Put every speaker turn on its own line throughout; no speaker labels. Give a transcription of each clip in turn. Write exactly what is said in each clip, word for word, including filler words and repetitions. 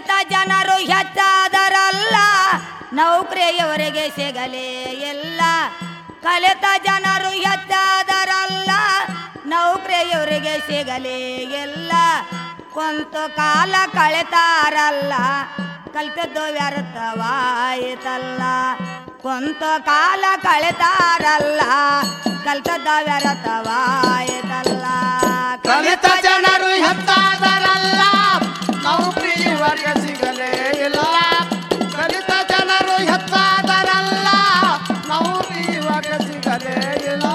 ಕಲಿತ ಜನರು ಹೆಚ್ಚಾದರಲ್ಲ ನೌಕರಿಯವರಿಗೆ ಸಿಗಲೇ ಇಲ್ಲ. ಕಲಿತ ಜನರು ಹೆಚ್ಚಾದರಲ್ಲ ನೌಕರಿಯವರಿಗೆ ಸಿಗಲೇ ಇಲ್ಲ. ಕೊಂತು ಕಾಲ ಕಳೆತಾರಲ್ಲ ಕಲಿತದ್ದು ವ್ಯರ್ಥವಾಯಿತಲ್ಲ. ಕೊಂತು ಕಾಲ ಕಳೆತಾರಲ್ಲ ಕಲಿತದ್ದ ವ್ಯರ್ಥವಾಯಿತಲ್ಲ.
ಕಲಿತ ಜನರು ಹೆಚ್ಚಾದರಲ್ಲ ನೌಕರಿ ಇವರಿಗೆ ಸಿಗಲೇ ಇಲ್ಲ. ಕಲಿತ ಜನರು ಹೆಚ್ಚಾದರಲ್ಲ ನೌಕರಿ ಇವರಿಗೆ ಸಿಗಲೇ ಇಲ್ಲ.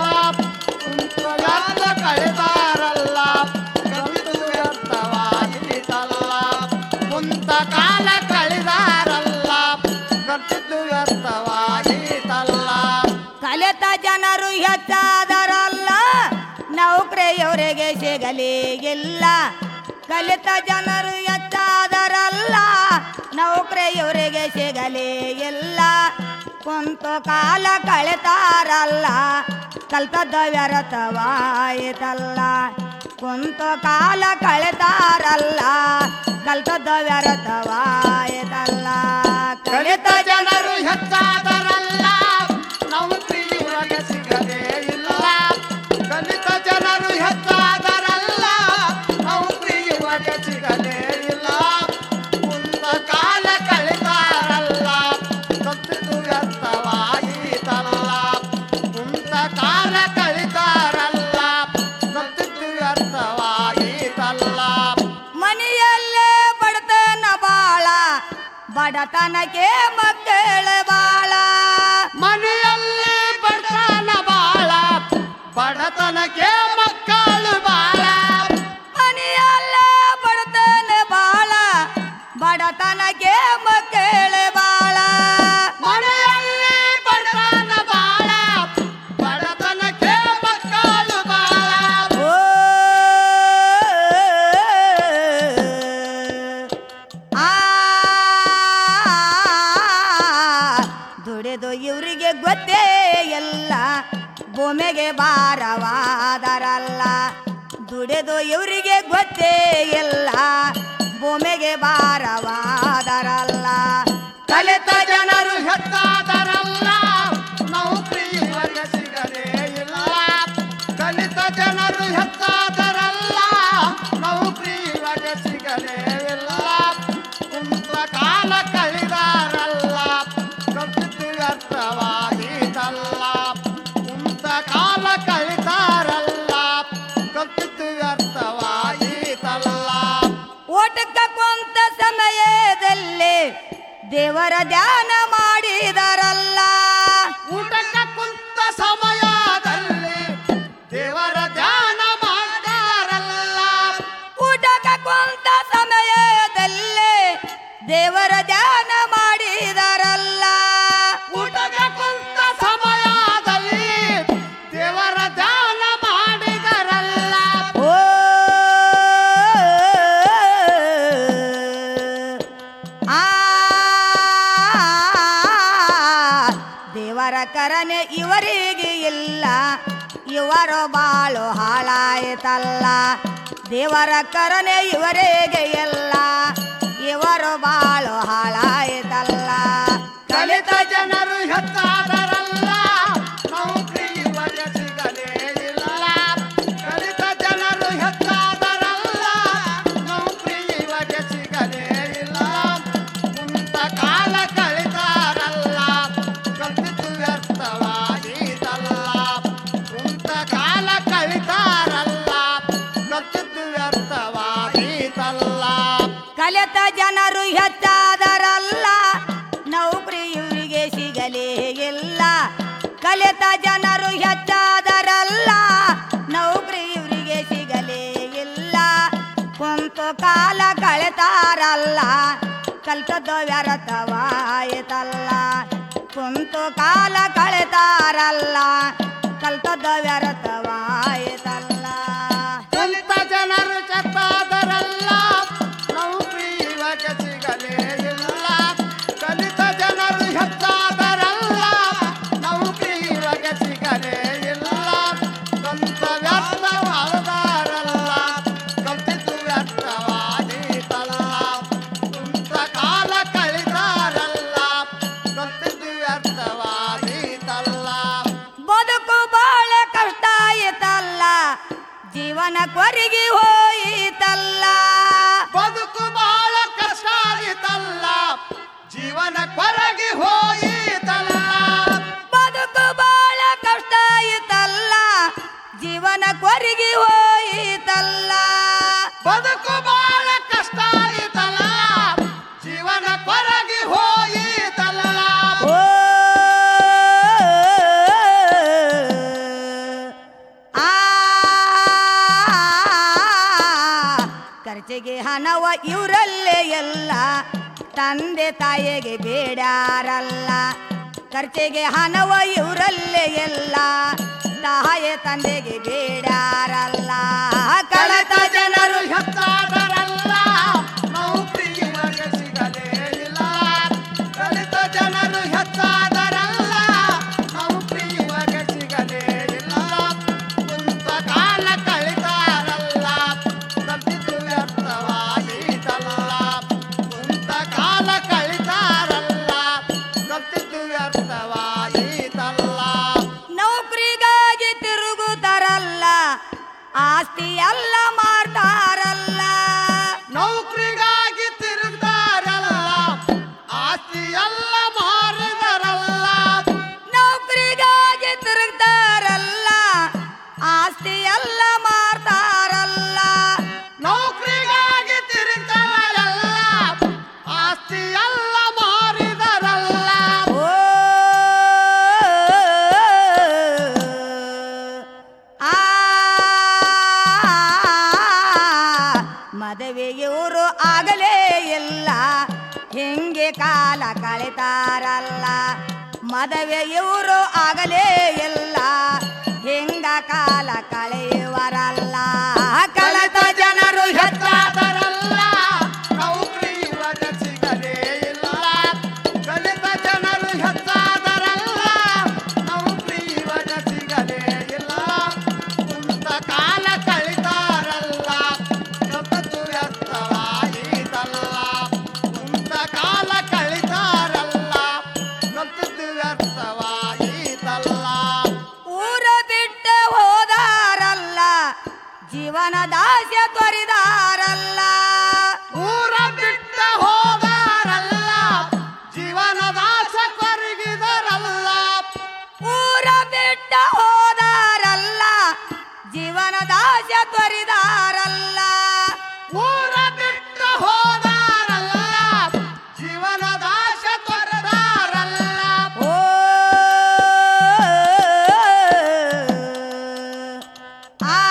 ಕುಂತಗಾಲ ಕಳೆದಾರಲ್ಲ ಕಲಿತು ವ್ಯರ್ಥವಾಯಿತಲ್ಲ. ಕುಂತ ಕಾಲ ಕಳೆದಾರಲ್ಲ ಕಲಿತು ವ್ಯರ್ಥವಾಯಿತಲ್ಲ.
ಕಲಿತ ಜನರು ಹೆಚ್ಚಾದರಲ್ಲ ನೌಕರಿಯವರಿಗೆ ಸಿಗಲೇ ಇಲ್ಲ. ಕಲಿತ ಜನರು ಹೆಚ್ಚಾದರಲ್ಲ ನೌಕರಿಯವರಿಗೆ ಸಿಗಲೇ ಇಲ್ಲ. ಕುಂತು ಕಾಲ ಕಳೆತಾರಲ್ಲ ಕಲ್ತದ್ದ ವ್ಯರ್ಥವಾಯಿತಲ್ಲ. ಕುಂತು ಕಾಲ ಕಳೆತಾರಲ್ಲ ಕಲ್ತದ್ದ ವ್ಯರ್ಥವಾಯಿತಲ್ಲ.
ಕಲಿತ ಜನರು ಹೆಚ್ಚಾದರಲ್ಲ ನೌಕರಿ ಇವರಿಗೆ ಸಿಗಲೇ ಇಲ್ಲ. ಕಲಿತ ಜನರು ಹೆಚ್ಚಾದರಲ್ಲ ನೌಕರಿ ಇವರಿಗೆ ಸಿಗಲೇ ಇಲ್ಲ. ಕುಂತ ಕಾಲ ಕಳೆದಾರಲ್ಲ ಕಲಿತು ವ್ಯರ್ಥವಾಯಿತಲ್ಲ. ಕುಂತ ಕಾಲ ಕಳೆದಾರಲ್ಲ ಕಲಿತು ವ್ಯರ್ಥವಾಯಿತಲ್ಲ.
ಮನೆಯಲ್ಲೇ ಬಡತನ ಬಾಳ ಬಡತನಕ್ಕೆ ಮಕ್ಕಳ ಬಾಳ.
ಮನೆಯಲ್ಲಿ ಬಡತನ ಬಾಳ ಬಡತನಕ್ಕೆ ಮಕ್ಕಳು ಬಾಳ.
ಮನೆಯಲ್ಲೇ ಬಡತನ ಬಾಳ ಬಡತನಕ್ಕೆ ಮಕ್ಕಳ ಬಾಳ.
ಮನೆಯಲ್ಲಿ ಬಡತನ ಬಾಳ ಬಡತನಕ್ಕೆ ಮಕ್ಕಳು ಬಾಳ.
ಓ ಆ ದುಡಿದು ಇವರಿಗೆ ಗೊತ್ತೇ ಎಲ್ಲ ಭೂಮಿಗೆ ಭಾರವಾದರಲ್ಲ. ದುಡಿದು ಇವರಿಗೆ ಗೊತ್ತೇ ಇಲ್ಲ ಭೂಮಿಗೆ ಭಾರವಾದರಲ್ಲ.
ಕಲಿತ ಜನರು ಹೆಚ್ಚಾದರಲ್ಲ ನೌಕರಿ ಇವರಿಗೆ ಸಿಗಲೇ ಇಲ್ಲ. ಕಲಿತ ಜನರು ಹೆಚ್ಚಾದರಲ್ಲ ನೌಕರಿ ಇವರಿಗೆ ಸಿಗಲೇ ಇಲ್ಲ. ಕುಂತ ಕಾಲ ಕಳೆದಾರಲ್ಲ ಕಲಿತು ವ್ಯರ್ಥವಾಯಿತಲ್ಲ. ಕುಂತ ಕಾಲ ಕಳೆದಾರಲ್ಲ ಕಲಿತು ವ್ಯರ್ಥವಾಯಿತಲ್ಲ.
ಓಟಕ್ಕ ಕೊಂತ ಸಮಯದಲ್ಲಿ ದೇವರ ಧ್ಯಾನ ಮಾಡಿದರಲ್ಲ.
ಊಟಕ್ಕ ಕುಂತ ಸಮಯದಲ್ಲಿ ದೇವರ ಧ್ಯಾನ ಮಾಡಿದಾರಲ್ಲ.
ಊಟಕ್ಕ ಕೊಂತ ಸಮಯದಲ್ಲಿ ದೇವರ ಧ್ಯಾನ ಮಾಡಿದರಲ್ಲ.
ಊಟಕ್ಕ ಕುಂತ ಸಮಯದಲ್ಲಿ ದೇವರ ಧ್ಯಾನ ಮಾಡಿದರಲ್ಲ.
ಓ ಆ ದೇವರ ಕರನೆ ಇವರಿಗೆ ಇಲ್ಲ ಇವರು ಬಾಳು ಹಾಳಾಯಿತಲ್ಲ. ದೇವರ ಕರನೆ ಇವರಿಗೆ ಎಲ್ಲ ಇವರು ಬಾಳು ಹಾಳಾಯಿತಲ್ಲ.
ಕಲಿತ ಜನರು ಹೆಚ್ಚಾದರಲ್ಲ ನೌಕರಿ ಇವರಿಗೆ ಸಿಗಲೇ ಇಲ್ಲ. ಕಲಿತ ಜನರು ಹೆಚ್ಚಾದರಲ್ಲ ನೌಕರಿ ಇವರಿಗೆ ಸಿಗಲೇ ಇಲ್ಲ. ಕುಂತ ಕಾಲ ಕಳೆದಾರಲ್ಲ ಕಲಿತು ವ್ಯರ್ಥವಾಯಿತಲ್ಲ. ಕುಂತ ಕಾಲ ಕಳೆದಾರಲ್ಲ ಕಲಿತು ವ್ಯರ್ಥವಾಯಿತಲ್ಲ.
ಕಲಿತ ಜನರು ಹೆಚ್ಚಾದರಲ್ಲ ನೌಕರಿ ಇವರಿಗೆ ಸಿಗಲೇ ಇಲ್ಲ. ಕಲಿತ ಜನರು ಹೆಚ್ಚಾದರಲ್ಲ ನೌಕರಿ ಇವರಿಗೆ ಸಿಗಲೇ ಇಲ್ಲ. ಕುಂತು ಕಾಲ ಕಳೆತಾರಲ್ಲ ಕಲ್ತದ್ದು ವ್ಯರ್ಥವಾಯಿತಲ್ಲ. ಕುಂತು ಕಾಲ ಕಳೆತಾರಲ್ಲ ಕಲ್ತದ್ದು ವ್ಯರ್ಥವಾಯಿತಲ್ಲ.
ಕಲಿತ ಜನರು ಚತ್ತಾದರಲ್ಲ ನೌಕರಿ ಇವರಿಗೆ ಸಿಗಲೇ ಇಲ್ಲ. ಕಲಿತ ಜನರು ಹೆಚ್ಚಾದರಲ್ಲ ನೌಕರಿ ಇವರಿಗೆ ಸಿಗಲೇ ಇಲ್ಲ. ಸ್ವಂತ ವ್ಯರ್ಥವಾದರಲ್ಲ ಕಲಿತು ವ್ಯರ್ಥವಾಯಿತಲ್ಲ. ಸ್ವಂತ
ಜೀವನ ಕೊರಗಿ ಹೋಯಿತಲ್ಲ
ಬದುಕು ಬಹಳ ಕಷ್ಟ ಆಯಿತಲ್ಲ ಜೀವನ ಕೊರಗಿ ಹೋಯಿತಲ್ಲ
ಬದುಕು ಬಹಳ ಕಷ್ಟ ಆಯಿತಲ್ಲ ಜೀವನ ಕೊರಗಿ ಹೋಯಿತಲ್ಲ
ಬದುಕು ಬಹಳ ಕಷ್ಟ ಆಯಿತಲ್ಲ ಜೀವನ ಕೊರಗಿ ಹೋಯಿತಲ್ಲ
ಓ ಆ ಖರ್ಚಿಗೆ ಹಣವ ಇವರಲ್ಲೇ ಎಲ್ಲ ತಂದೆ ತಾಯಿಗೆ ಬೇಡಾರಲ್ಲ ಖರ್ಚಿಗೆ ಹಣವ ಇವರಲ್ಲೇ ಎಲ್ಲ ತಾಯಿ ತಂದೆಗೆ ಬೇಡಾರಲ್ಲ ಕಳತ ಜನರು
ಹೆಚ್ಚಾದರಲ್ಲ ನೌಕರಿ ಇವರಿಗೆ ಸಿಗಲೇ ಇಲ್ಲ ಕಲಿತ ಜನರು ಹೆಚ್ಚಾದರಲ್ಲ ನೌಕರಿ ಇವರಿಗೆ ಸಿಗಲೇ ಇಲ್ಲ ಕುಂತ ಕಾಲ ಕಳಿತಾರಲ್ಲ ತಪ್ಪಿತು ವ್ಯರ್ಥವಾಯಿತಲ್ಲ ಕುಂತ ಕಾಲ ಕಳಿತಾರಲ್ಲ ತಪ್ಪಿತು ವ್ಯರ್ಥವಾಯಿತಲ್ಲ
ನೌಕರಿಗಾಗಿ ತಿರುಗುತ್ತಾರಲ್ಲ ಆಸ್ತಿ ಎಲ್ಲ ಮಾಡ್ತಾರಲ್ಲ
ನೌಕರಿಗಾಗಿ ತಿರುಗ್ತಾರಲ್ಲ ಆಸ್ತಿ ಎಲ್ಲ ಮಾರಿದರಲ್ಲ
ನೌಕರಿಗಾಗಿ ತಿರುಗ್ತಾರಲ್ಲ ಆಸ್ತಿ ಎಲ್ಲ ಮಾರ್ತಾರಲ್ಲ
ನೌಕರಿಗಾಗಿ ತಿರುಗ್ತಾರಲ್ಲ ಆಸ್ತಿ ಎಲ್ಲ ಮಾರಿದರಲ್ಲ
ಓ ಆ ಮದುವೆಯವರು ಆಗಲೇ ಇಲ್ಲ ಹೆಂಗೆ ಕಾಲ ಕಳಿತಾರಲ್ಲ ಮದುವೆಯವರು ಆಗಲೇ ಇಲ್ಲ ಹೆಂಗ ಕಾಲ ಕಳೆಯುವರಲ್ಲ ಕಳೆತ ಜನರು
ಹೆಚ್ಚಾದರಲ್ಲ ನೌಕರಿ ಇವರಿಗೆ ಸಿಗಲೇ ಇಲ್ಲ ಕಲಿತ ಜನರು ಹೆಚ್ಚಾದರಲ್ಲ ನೌಕರಿ ಇವರಿಗೆ ಸಿಗಲೇ ಇಲ್ಲ ಕುಂತ ಕಾಲ ಕಳಿತಾರಲ್ಲ ಕಪ್ಪತ್ತು ವ್ಯರ್ಥವಾಯಿತಲ್ಲ ಕುಂತ ಕಾಲ ಕಳಿತಾರಲ್ಲ ಕಪ್ಪತ್ತು ವ್ಯರ್ಥವಾಯಿತಲ್ಲ
ಊರ ಬಿಟ್ಟ ಹೋದಾರಲ್ಲ ಜೀವನ ದಾಸ್ಯ ತೊರೆದಾರಲ್ಲ
ಊರ ಬಿಟ್ಟ ಹೋದಾರಲ್ಲ ಜೀವನದ ಆಸೆ ಕೊರಗಿದರಲ್ಲ
ಊರ ಬಿಟ್ಟ ಹೋದಾರಲ್ಲ ಜೀವನ ದಾಸ್ಯ ತೊರೆದಾರಲ್ಲ
ಊರ ಬಿಟ್ಟ ಹೋದಾರಲ್ಲ ಜೀವನದ ಆಸೆ ತೊರೆದಾರಲ್ಲ
ಓ ಆ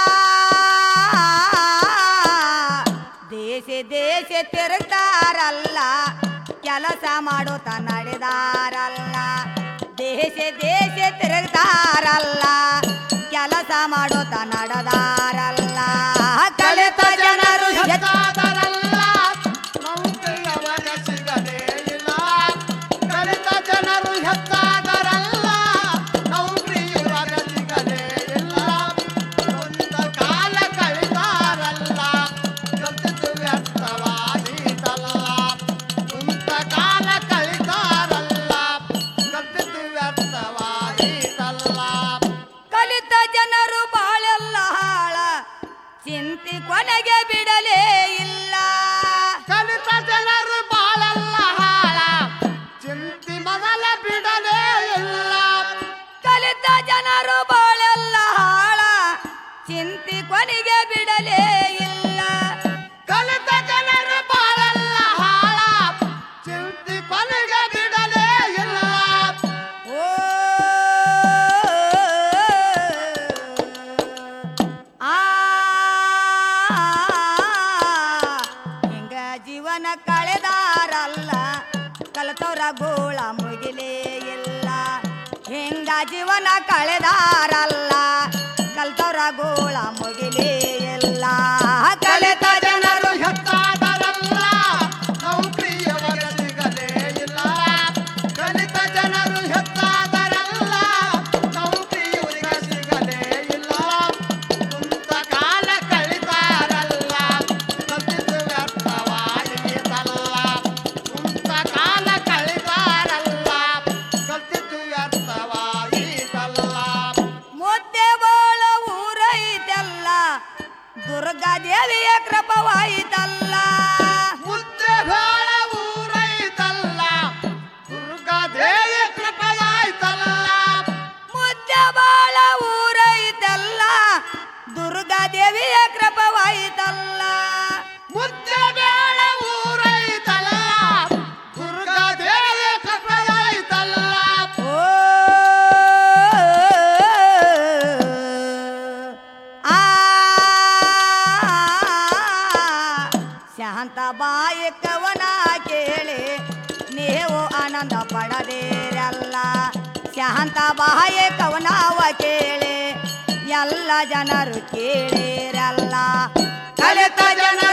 ದೇಶ ದೇಶ ತಿರುಗ್ತಾರಲ್ಲ ಕೆಲಸ ಮಾಡುತ್ತ ನಡೆದಾರಲ್ಲ ದೇಶ ದೇಶ ತಿರುಗ್ತಾರಲ್ಲ ಕೆಲಸ ಮಾಡುತ್ತ ನಡೆದಾರಲ್ಲ ಕಲಿತ ಜನರು ಹೆಚ್ಚ-
ಹೆಚ್ಚಾದರಲ್ಲ ನೌಕರಿ ಅವರಿಗೆ ಸಿಗಲೇ ಇಲ್ಲ ಕಲಿತ ಜನರು ಹೆಚ್ಚಾದರಲ್ಲ ನೌಕರಿ ಇವರಿಗೆ ಸಿಗಲೇ ಇಲ್ಲ ಕುಂತ ಕಾಲ ಕಳಿತಾರಲ್ಲ ಕಲಿತು ವ್ಯರ್ಥವಾಯಿತಲ್ಲ ಕುಂತ ಕಾಲ ಕಳಿತಾರಲ್ಲ ಕಲಿತು ವ್ಯರ್ಥವಾಯಿತಲ್ಲ
ಕಲಿತ ಜನರು ಬಾಳೆಲ್ಲ ಹಾಳ ಚಿಂತಿ ಕೊನೆಗೆ ಬಿಡಲೇ ಇಲ್ಲ
ಕಲಿತ ಜನರು ಬಾಳಲ್ಲ ಹಾಳ ಚಿಂತಿ ಮೊದಲ ಬಿಡಲೇ ಇಲ್ಲ
ಕಲಿತ ಜನರು ಬಾಳೆಲ್ಲ ಹಾಳ ಚಿಂತಿ ಕೊನೆಗೆ ಬಿಡಲೇ ಇಲ್ಲ
ಕಲಿತ ಜನರು ಬಾಳಲ್ಲ ಹಾಳ ಚಿಂತಿ ಕೊನೆಗೆ ಬಿಡಲೇ ಇಲ್ಲ
ಓ ಆ ಹಿಂಗ ಜೀವನ ಕಳೆದಾರಲ್ಲ ಕಲಿತವ್ರ ಗೋಳ ಮುಗಿಲೇ ಇಲ್ಲ ಹಿಂಗ ಜೀವನ ಕಳೆದಾರಲ್ಲ ಕಲಿತವ್ರ ಗೋಳ ಮುಗಿಲೇ ಇಲ್ಲ ಕಲಿತ ಜನರು
ಹೆಚ್ಚಾದರಲ್ಲ ನೌಕರಿ ಅವರಿಗೆ ಸಿಗಲೇ ಇಲ್ಲ ಕಲಿತ ಜನರು ಹೆಚ್ಚಾದರಲ್ಲ ನೌಕರಿ ಇವರಿಗೆ ಸಿಗಲೇ ಇಲ್ಲ ಕುಂತ ಕಾಲ ಕಳಿತಾರಲ್ಲ ಕಲಿತು ವ್ಯರ್ಥವಾಯಿತಲ್ಲ ಕುಂತ ಕಾಲ ಕಳಿತಾರಲ್ಲ ಕಲಿತು ವ್ಯರ್ಥವಾಯಿತಲ್ಲ
ಮುದ್ದೆ ಬಾಳ ಊರೈತೆಲ್ಲ ದೇವಿಯ ಕೃಪವಾಯಿತಲ್ಲ
ಮುದ್ದೆ ಬೇಡ ಊರೈತಲ್ಲ ದುರ್ಗಾ ದೇವಿ ಕೃಪೆಯಾಯ್ತಲ್ಲ
ಓ ಆ ಶಾಂತ ಬಾಯಿ ಕವನ ಕೇಳಿ ನೀವು ಆನಂದ ಪಡದೇರಲ್ಲ ಶಾಂತ ಬಾಯಿ ಕವನವ ಕೇಳಿ ಎಲ್ಲ ಜನರು ಕೇಳಿರಲ್ಲ ಕಲಿತ ಜನ